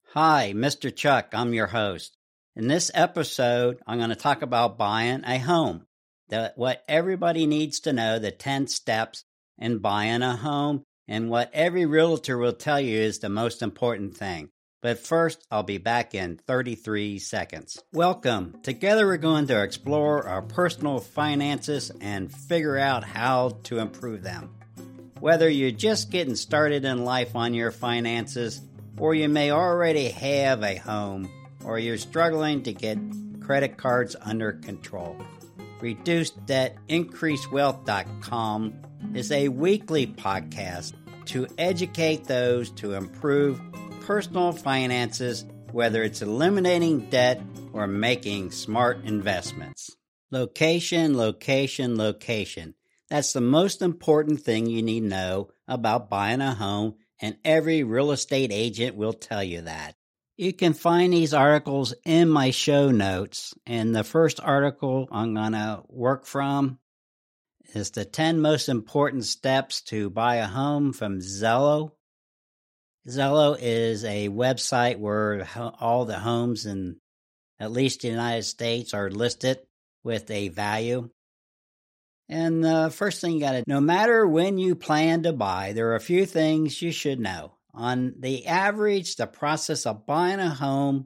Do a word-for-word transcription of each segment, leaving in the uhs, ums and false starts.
Hi, Mister Chuck. I'm your host. In this episode, I'm going to talk about buying a home. The, what everybody needs to know, the ten steps in buying a home, and what every realtor will tell you is the most important thing. But first, I'll be back in thirty-three seconds. Welcome. Together we're going to explore our personal finances and figure out how to improve them. Whether you're just getting started in life on your finances, or you may already have a home, or you're struggling to get credit cards under control. Reduced Debt Increase Wealth dot com is a weekly podcast to educate those to improve personal finances, whether it's eliminating debt or making smart investments. Location, location, location. That's the most important thing you need to know about buying a home, and every real estate agent will tell you that. You can find these articles in my show notes, and the first article I'm going to work from is the ten most important steps to buy a home from Zillow. Zillow is a website where all the homes in at least the United States are listed with a value. And the first thing you got to, no matter when you plan to buy, there are a few things you should know. On the average, the process of buying a home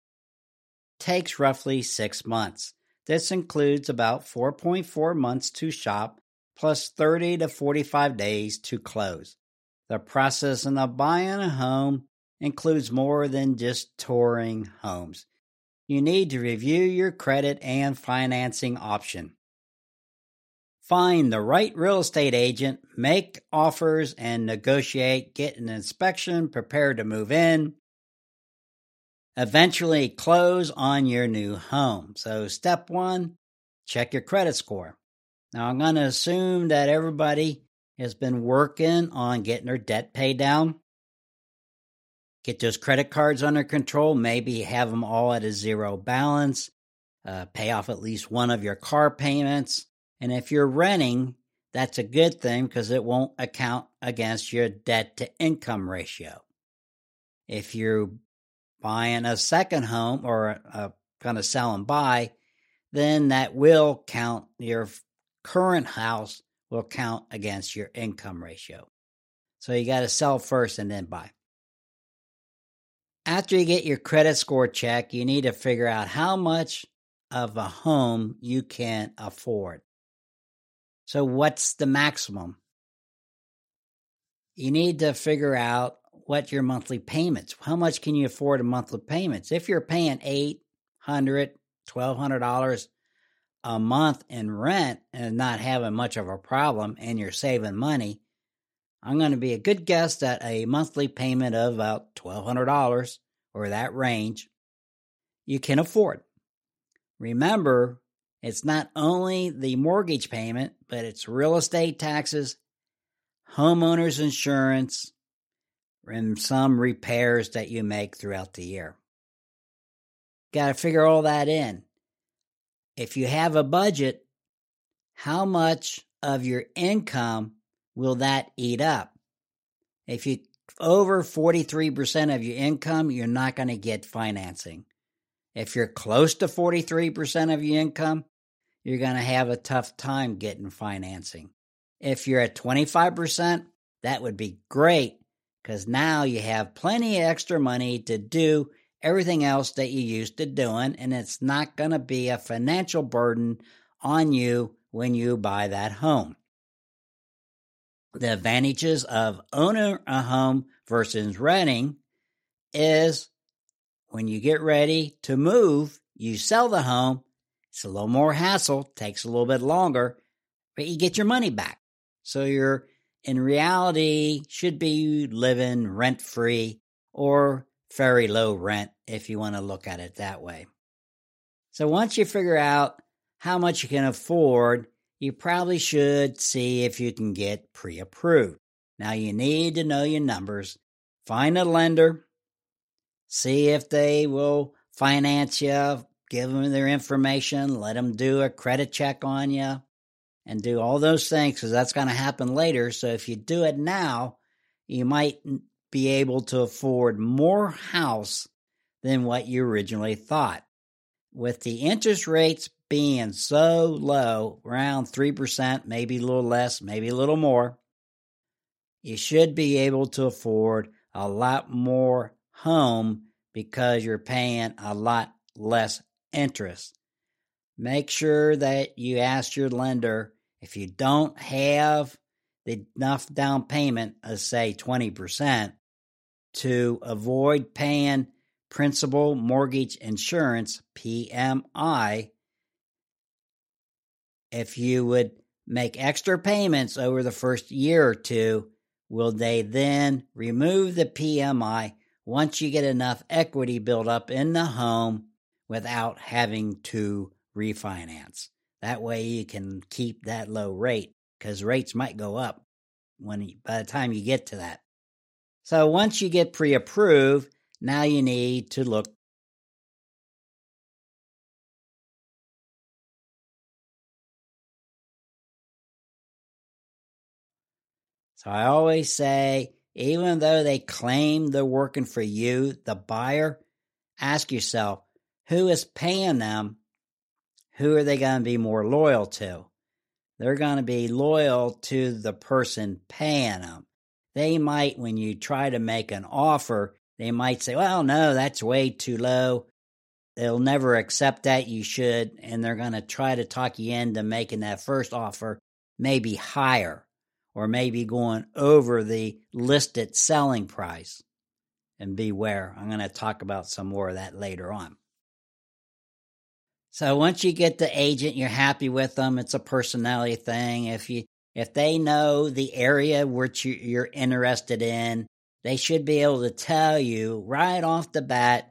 takes roughly six months. This includes about four point four months to shop, plus thirty to forty-five days to close. The process of buying a home includes more than just touring homes. You need to review your credit and financing option. Find the right real estate agent, make offers, and negotiate, get an inspection, prepare to move in, eventually close on your new home. So step one, check your credit score. Now I'm going to assume that everybody has been working on getting their debt paid down. Get those credit cards under control, maybe have them all at a zero balance, uh, pay off at least one of your car payments. And if you're renting, that's a good thing because it won't account against your debt to income ratio. If you're buying a second home or uh, going to sell and buy, then that will count. Your current house will count against your income ratio. So you got to sell first and then buy. After you get your credit score check, you need to figure out how much of a home you can afford. So what's the maximum? You need to figure out what your monthly payments, how much can you afford in monthly payments? If you're paying eight hundred dollars, twelve hundred dollars a month in rent and not having much of a problem and you're saving money, I'm going to be a good guess that a monthly payment of about twelve hundred dollars or that range you can afford. Remember, it's not only the mortgage payment, but it's real estate taxes, homeowners insurance, and some repairs that you make throughout the year. Got to figure all that in. If you have a budget, how much of your income will that eat up? If you over forty-three percent of your income, you're not going to get financing. If you're close to forty-three percent of your income, you're going to have a tough time getting financing. If you're at twenty-five percent, that would be great because now you have plenty of extra money to do everything else that you used to doing, and it's not going to be a financial burden on you when you buy that home. The advantages of owning a home versus renting is when you get ready to move, you sell the home. It's a little more hassle, takes a little bit longer, but you get your money back. So you're, in reality, should be living rent-free or very low rent if you want to look at it that way. So once you figure out how much you can afford, you probably should see if you can get pre-approved. Now you need to know your numbers. Find a lender. See if they will finance you. Give them their information. Let them do a credit check on you. And do all those things because that's going to happen later. So if you do it now, you might be able to afford more house than what you originally thought. With the interest rates being so low, around three percent, maybe a little less, maybe a little more, you should be able to afford a lot more home because you're paying a lot less interest. Make sure that you ask your lender if you don't have enough down payment of, say, twenty percent to avoid paying principal mortgage insurance, P M I. If you would make extra payments over the first year or two, will they then remove the P M I once you get enough equity built up in the home without having to refinance? That way you can keep that low rate, because rates might go up when you, by the time you get to that. So once you get pre-approved, now you need to look. So I always say, even though they claim they're working for you, the buyer, ask yourself, who is paying them? Who are they going to be more loyal to? They're going to be loyal to the person paying them. They might, when you try to make an offer, they might say, well, no, that's way too low. They'll never accept that. You should. And they're going to try to talk you into making that first offer maybe higher, or maybe going over the listed selling price. And beware, I'm going to talk about some more of that later on. So once you get the agent, you're happy with them. It's a personality thing. If you if they know the area which you, you're interested in, they should be able to tell you right off the bat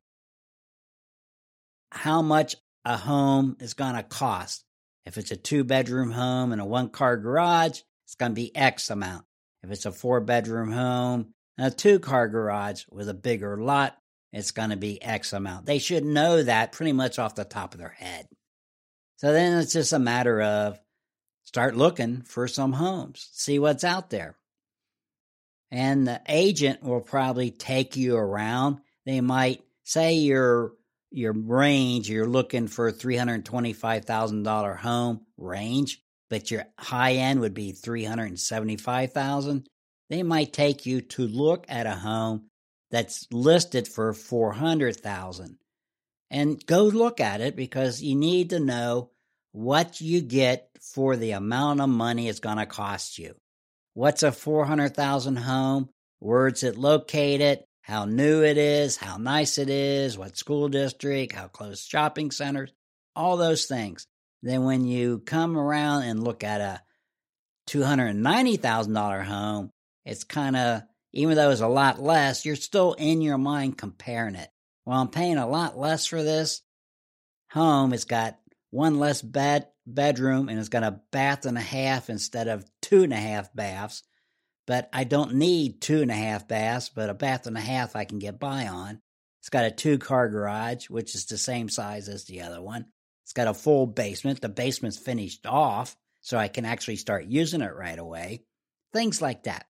how much a home is going to cost. If it's a two-bedroom home and a one-car garage, it's going to be X amount. If it's a four-bedroom home and a two-car garage with a bigger lot, it's going to be X amount. They should know that pretty much off the top of their head. So then it's just a matter of start looking for some homes, see what's out there. And the agent will probably take you around. They might say your your range, you're looking for a three hundred twenty-five thousand dollars home range, but your high end would be three hundred seventy-five thousand dollars. They might take you to look at a home that's listed for four hundred thousand dollars. And go look at it, because you need to know what you get for the amount of money it's going to cost you. What's a four hundred thousand dollars home? Where's it located? How new it is? How nice it is? What school district? How close shopping centers? All those things. Then when you come around and look at a two hundred ninety thousand dollars home, it's kind of, even though it's a lot less, you're still in your mind comparing it. Well, I'm paying a lot less for this home. It's got one less bed bedroom, and it's got a bath and a half instead of two and a half baths. But I don't need two and a half baths, but a bath and a half I can get by on. It's got a two-car garage, which is the same size as the other one. It's got a full basement. The basement's finished off, so I can actually start using it right away. Things like that.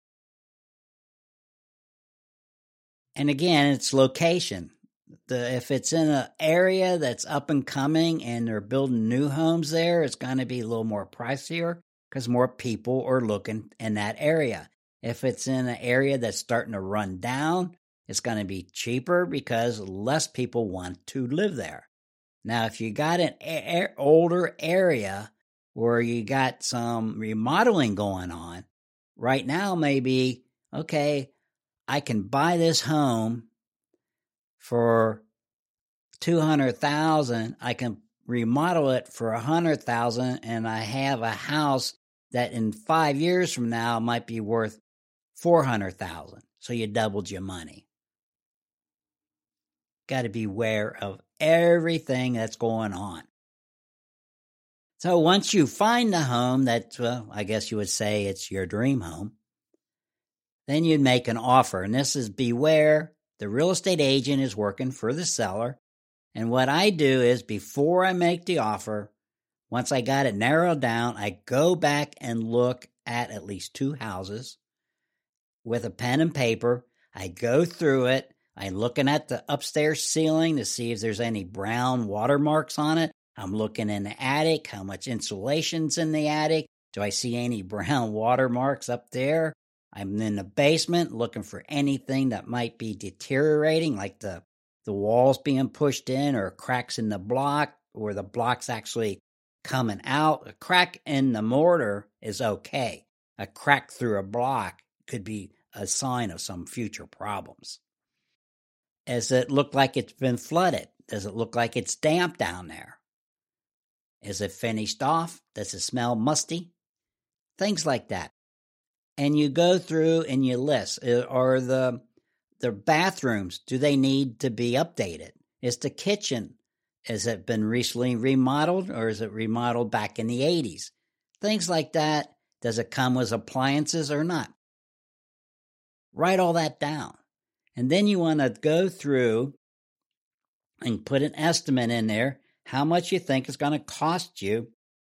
And again, it's location. The, if it's in an area that's up and coming and they're building new homes there, it's going to be a little more pricier because more people are looking in that area. If it's in an area that's starting to run down, it's going to be cheaper because less people want to live there. Now, if you got an a- older area where you got some remodeling going on, right now maybe, okay, I can buy this home for two hundred thousand dollars. I can remodel it for one hundred thousand dollars, and I have a house that in five years from now might be worth four hundred thousand dollars. So you doubled your money. Got to be aware of everything that's going on. So once you find the home that, well, I guess you would say it's your dream home, then you'd make an offer. And this is beware. The real estate agent is working for the seller. And what I do is before I make the offer, once I got it narrowed down, I go back and look at at least two houses with a pen and paper. I go through it. I'm looking at the upstairs ceiling to see if there's any brown watermarks on it. I'm looking in the attic, how much insulation's in the attic. Do I see any brown watermarks up there? I'm in the basement looking for anything that might be deteriorating, like the, the walls being pushed in or cracks in the block, or the block's actually coming out. A crack in the mortar is okay. A crack through a block could be a sign of some future problems. Does it look like it's been flooded? Does it look like it's damp down there? Is it finished off? Does it smell musty? Things like that. And you go through and you list. Are the, the bathrooms, do they need to be updated? Is the kitchen, has it been recently remodeled, or is it remodeled back in the eighties? Things like that. Does it come with appliances or not? Write all that down. And then you want to go through and put an estimate in there, how much you think is going to cost you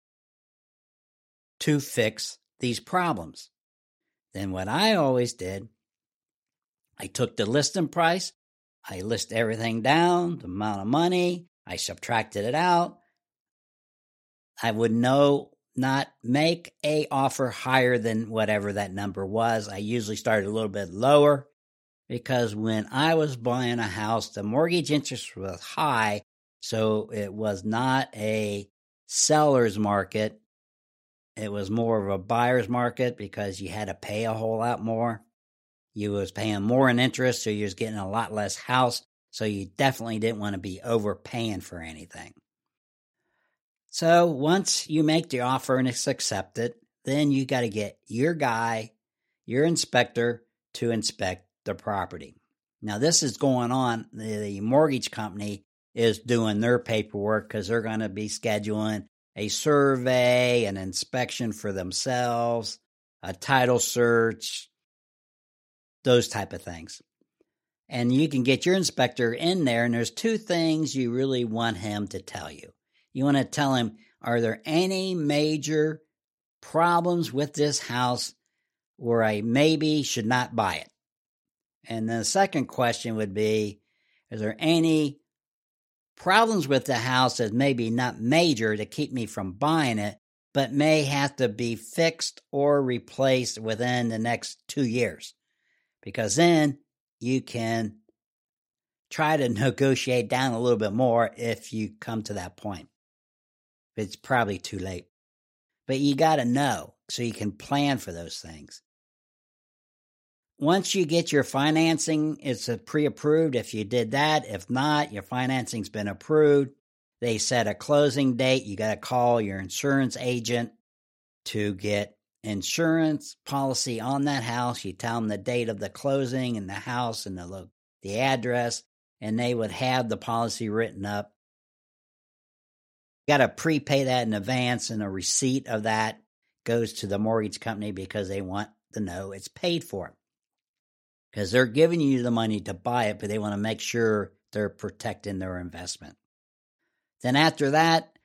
to fix these problems. Then what I always did, I took the listing price, I list everything down, the amount of money, I subtracted it out. I would know not make a offer higher than whatever that number was. I usually started a little bit lower, because when I was buying a house, the mortgage interest was high, so it was not a seller's market. It was more of a buyer's market because you had to pay a whole lot more. You was paying more in interest, so you was getting a lot less house, so you definitely didn't want to be overpaying for anything. So once you make the offer and it's accepted, then you got to get your guy, your inspector, to inspect the property. Now this is going on. The, the mortgage company is doing their paperwork because they're going to be scheduling a survey, an inspection for themselves, a title search, those type of things. And you can get your inspector in there, and there's two things you really want him to tell you. You want to tell him, are there any major problems with this house where I maybe should not buy it? And then the second question would be, is there any problems with the house that maybe not major to keep me from buying it, but may have to be fixed or replaced within the next two years? Because then you can try to negotiate down a little bit more if you come to that point. It's probably too late. But you got to know so you can plan for those things. Once you get your financing, it's a pre-approved if you did that. If not, your financing's been approved. They set a closing date. You got to call your insurance agent to get insurance policy on that house. You tell them the date of the closing and the house and the the address, and they would have the policy written up. You got to prepay that in advance, and a receipt of that goes to the mortgage company because they want to know it's paid for. Because they're giving you the money to buy it, but they want to make sure they're protecting their investment. Then after that,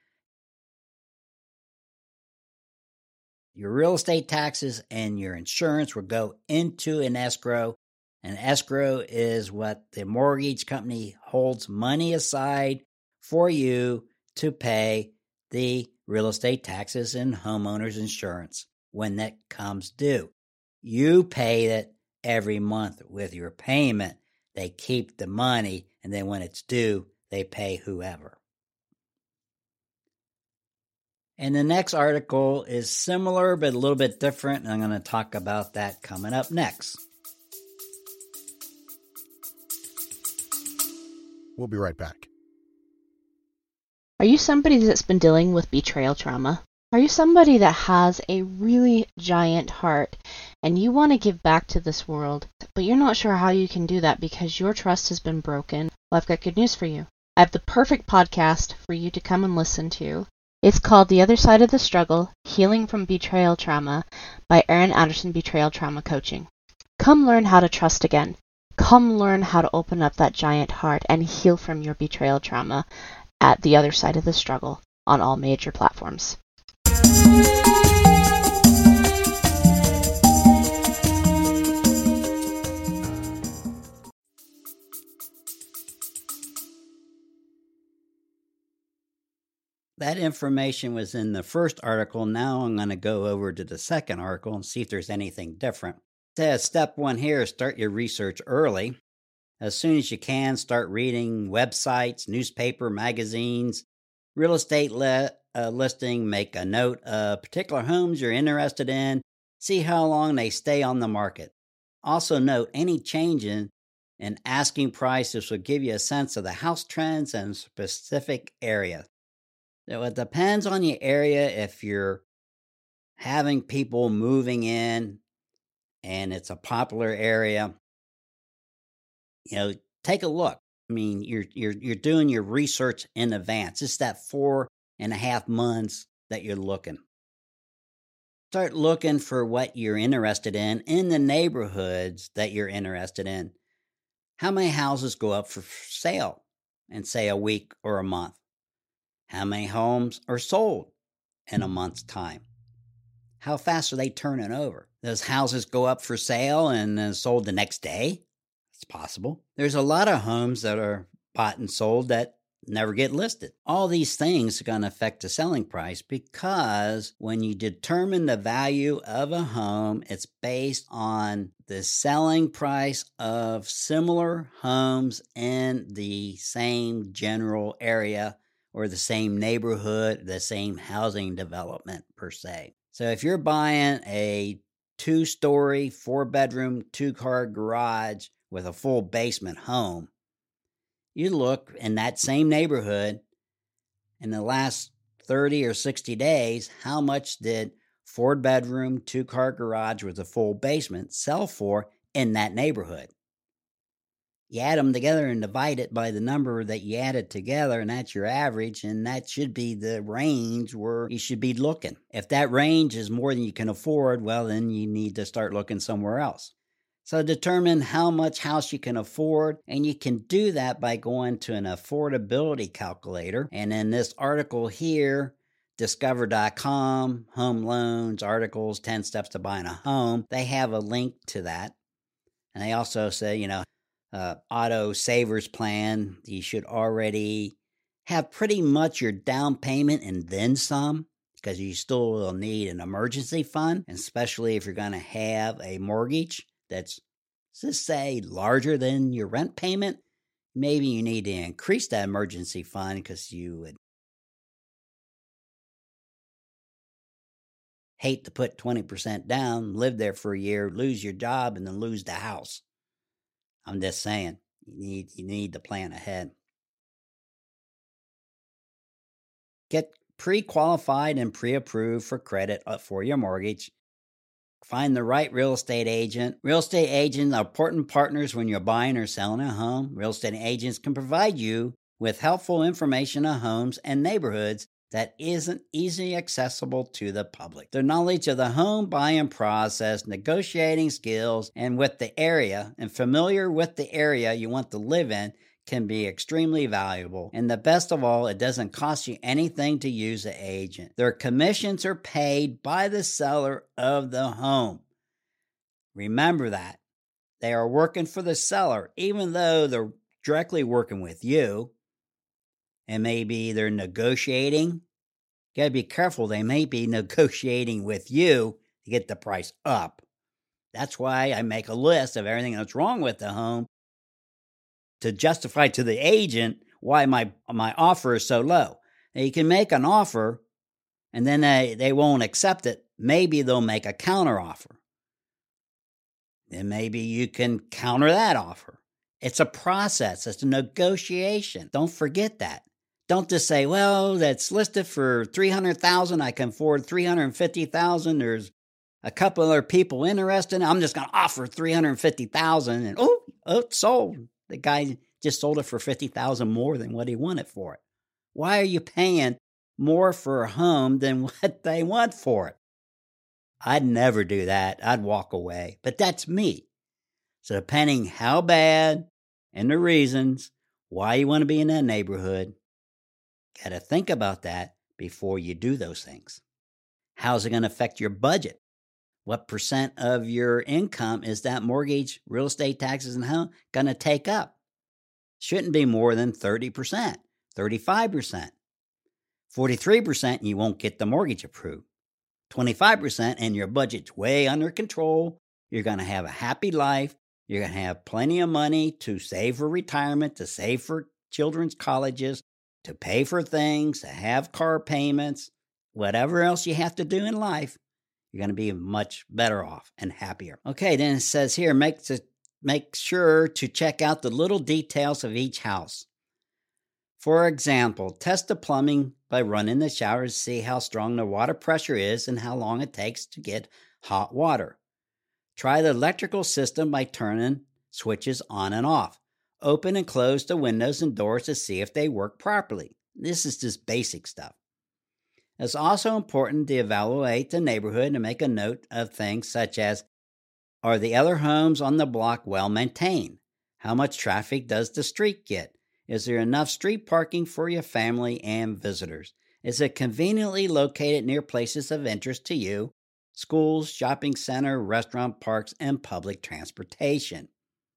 your real estate taxes and your insurance will go into an escrow. And escrow is what the mortgage company holds money aside for you to pay the real estate taxes and homeowners insurance when that comes due. You pay it every month with your payment. They keep the money, and then when it's due, they pay whoever. And the next article is similar, but a little bit different, and I'm going to talk about that coming up next. We'll be right back. Are you somebody that's been dealing with betrayal trauma? Are you somebody that has a really giant heart and you want to give back to this world, but you're not sure how you can do that because your trust has been broken? Well, I've got good news for you. I have the perfect podcast for you to come and listen to. It's called The Other Side of the Struggle, Healing from Betrayal Trauma by Erin Anderson Betrayal Trauma Coaching. Come learn how to trust again. Come learn how to open up that giant heart and heal from your betrayal trauma at The Other Side of the Struggle on all major platforms. that information was in the first article. Now I'm going to go over to the second article and see if there's anything different. It says step one here is start your research early. As soon as you can, start reading websites, newspaper, magazines, real estate le- uh, listing. Make a note of particular homes you're interested in. See how long they stay on the market. Also note any changes in asking prices will give you a sense of the house trends and specific area. So it depends on your area. If you're having people moving in and it's a popular area, you know, take a look. I mean, you're you're you're doing your research in advance. It's that four and a half months that you're looking. Start looking for what you're interested in in the neighborhoods that you're interested in. How many houses go up for sale in, say, a week or a month? How many homes are sold in a month's time? How fast are they turning over? Those houses go up for sale and then sold the next day? It's possible. There's a lot of homes that are bought and sold that never get listed. All these things are going to affect the selling price because when you determine the value of a home, it's based on the selling price of similar homes in the same general area or the same neighborhood, the same housing development per se. So if you're buying a two-story, four-bedroom, two-car garage with a full basement home, you look in that same neighborhood in the last thirty or sixty days, how much did four-bedroom, two-car garage with a full basement sell for in that neighborhood? You add them together and divide it by the number that you added together, and that's your average, and that should be the range where you should be looking. If that range is more than you can afford, well, then you need to start looking somewhere else. So determine how much house you can afford, and you can do that by going to an affordability calculator. And in this article here, discover dot com, home loans, articles, ten steps to buying a home, they have a link to that. And they also say, you know, uh, auto savers plan, you should already have pretty much your down payment and then some, because you still will need an emergency fund, especially if you're going to have a mortgage that's, let's say, larger than your rent payment. Maybe you need to increase that emergency fund because you would hate to put twenty percent down, live there for a year, lose your job, and then lose the house. I'm just saying, you need you need to plan ahead. Get pre-qualified and pre-approved for credit for your mortgage. Find the right real estate agent. Real estate agents are important partners when you're buying or selling a home. Real estate agents can provide you with helpful information on homes and neighborhoods that isn't easily accessible to the public. Their knowledge of the home buying process, negotiating skills, and with the area, and familiar with the area you want to live in can be extremely valuable. And the best of all, it doesn't cost you anything to use an agent. Their commissions are paid by the seller of the home. Remember that. They are working for the seller, even though they're directly working with you. And maybe they're negotiating. You got to be careful. They may be negotiating with you to get the price up. That's why I make a list of everything that's wrong with the home to justify to the agent why my my offer is so low. Now, you can make an offer and then they, they won't accept it. Maybe they'll make a counter offer. Then maybe you can counter that offer. It's a process. It's a negotiation. Don't forget that. Don't just say, well, that's listed for three hundred thousand dollars. I can afford three hundred fifty thousand dollars. There's a couple other people interested. I'm just going to offer three hundred fifty thousand dollars. And oh, oh, it's sold. The guy just sold it for fifty thousand dollars more than what he wanted for it. Why are you paying more for a home than what they want for it? I'd never do that. I'd walk away. But that's me. So depending how bad and the reasons why you want to be in that neighborhood, got to think about that before you do those things. How's it going to affect your budget? What percent of your income is that mortgage, real estate taxes, and home going to take up? Shouldn't be more than thirty percent, thirty-five percent. forty-three percent and you won't get the mortgage approved. twenty-five percent and your budget's way under control. You're going to have a happy life. You're going to have plenty of money to save for retirement, to save for children's colleges, to pay for things, to have car payments, whatever else you have to do in life. You're going to be much better off and happier. Okay, then it says here, make, to, make sure to check out the little details of each house. For example, test the plumbing by running the shower to see how strong the water pressure is and how long it takes to get hot water. Try the electrical system by turning switches on and off. Open and close the windows and doors to see if they work properly. This is just basic stuff. It's also important to evaluate the neighborhood and make a note of things such as, are the other homes on the block well maintained? How much traffic does the street get? Is there enough street parking for your family and visitors? Is it conveniently located near places of interest to you? Schools, shopping center, restaurant, parks, and public transportation.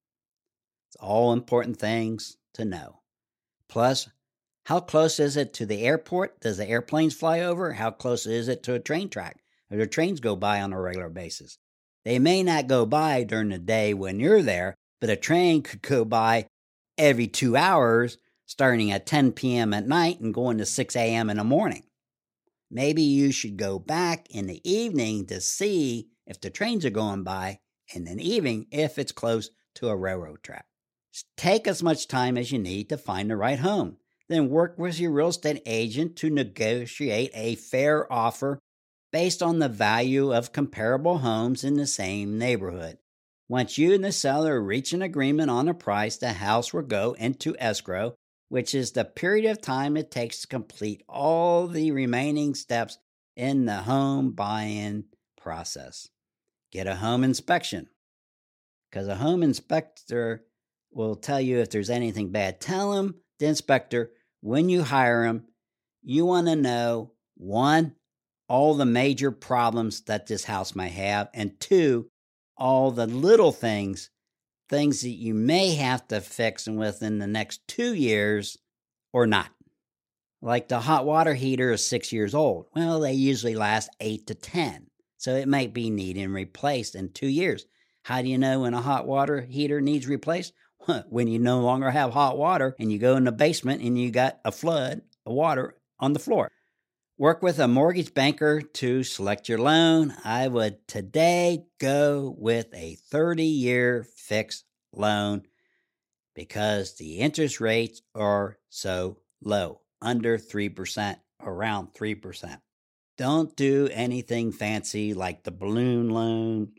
It's all important things to know. Plus, how close is it to the airport? Does the airplanes fly over? How close is it to a train track? Or do trains go by on a regular basis? They may not go by during the day when you're there, but a train could go by every two hours, starting at ten p.m. at night and going to six a.m. in the morning. Maybe you should go back in the evening to see if the trains are going by in the evening if it's close to a railroad track. Take as much time as you need to find the right home. Then work with your real estate agent to negotiate a fair offer based on the value of comparable homes in the same neighborhood. Once you and the seller reach an agreement on a price, the house will go into escrow, which is the period of time it takes to complete all the remaining steps in the home buying process. Get a home inspection, because a home inspector will tell you if there's anything bad. Tell him, the inspector, when you hire him, you want to know, one, all the major problems that this house may have, and two, all the little things, things that you may have to fix within the next two years or not. Like the hot water heater is six years old. Well, they usually last eight to ten, so it might be needing replaced in two years. How do you know when a hot water heater needs replaced? When you no longer have hot water and you go in the basement and you got a flood of water on the floor. Work with a mortgage banker to select your loan. I would today go with a thirty-year fixed loan because the interest rates are so low, under three percent, around three percent. Don't do anything fancy like the balloon loan,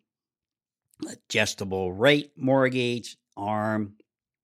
adjustable rate mortgage, ARM.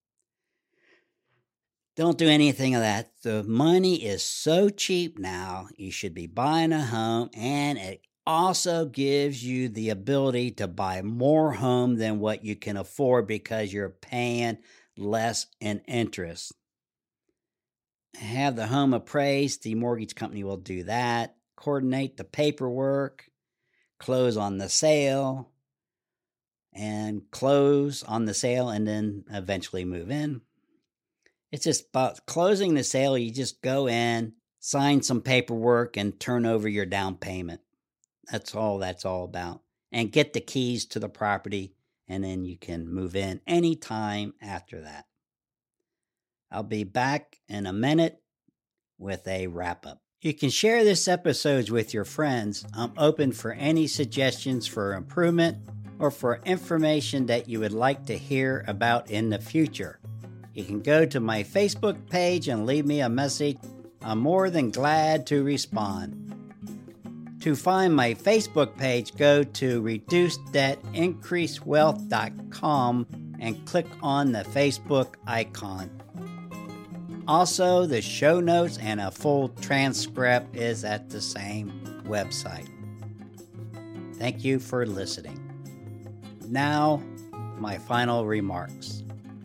Don't do anything of that. The money is so cheap now, you should be buying a home, and it also gives you the ability to buy more home than what you can afford because you're paying less in interest. Have the home appraised. The mortgage company will do that. Coordinate the paperwork. Close on the sale. And close on the sale and then eventually move in. It's just about closing the sale. You just go in, sign some paperwork, and turn over your down payment. That's all that's all about. And get the keys to the property, and then you can move in anytime after that. I'll be back in a minute with a wrap-up. You can share this episode with your friends. I'm open for any suggestions for improvement or for information that you would like to hear about in the future. You can go to my Facebook page and leave me a message. I'm more than glad to respond. To find my Facebook page, go to reduce debt increase wealth dot com and click on the Facebook icon. Also, the show notes and a full transcript is at the same website. Thank you for listening. Now, my final remarks.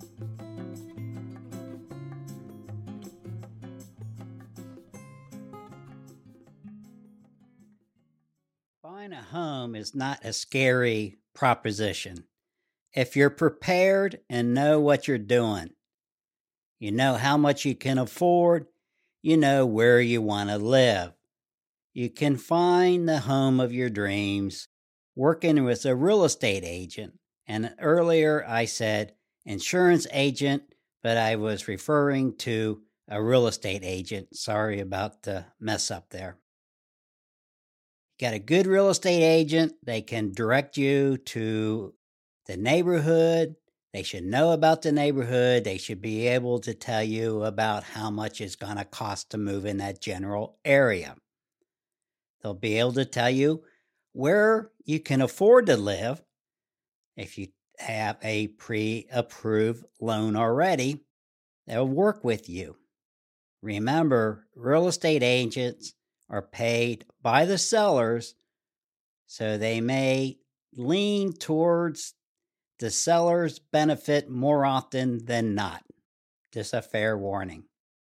Buying a home is not a scary proposition. If you're prepared and know what you're doing, you know how much you can afford, you know where you want to live. You can find the home of your dreams working with a real estate agent. And earlier I said insurance agent, but I was referring to a real estate agent. Sorry about the mess up there. Got a good real estate agent. They can direct you to the neighborhood. They should know about the neighborhood. They should be able to tell you about how much it's going to cost to move in that general area. They'll be able to tell you where you can afford to live. If you have a pre-approved loan already, they'll work with you. Remember, real estate agents are paid by the sellers, so they may lean towards the seller's benefit more often than not. Just a fair warning.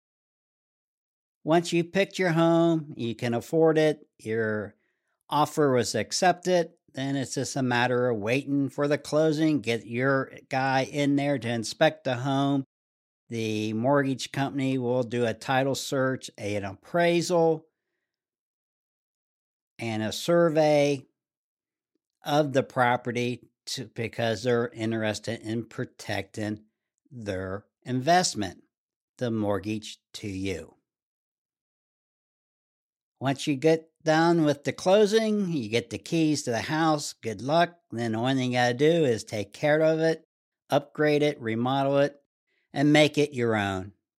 Once you picked your home, you can afford it, your offer was accepted, then it's just a matter of waiting for the closing, get your guy in there to inspect the home. The mortgage company will do a title search, an appraisal, and a survey of the property to, because they're interested in protecting their investment, the mortgage to you. Once you get done with the closing, you get the keys to the house. Good luck. Then the only thing you got to do is take care of it, upgrade it, remodel it, and make it your own.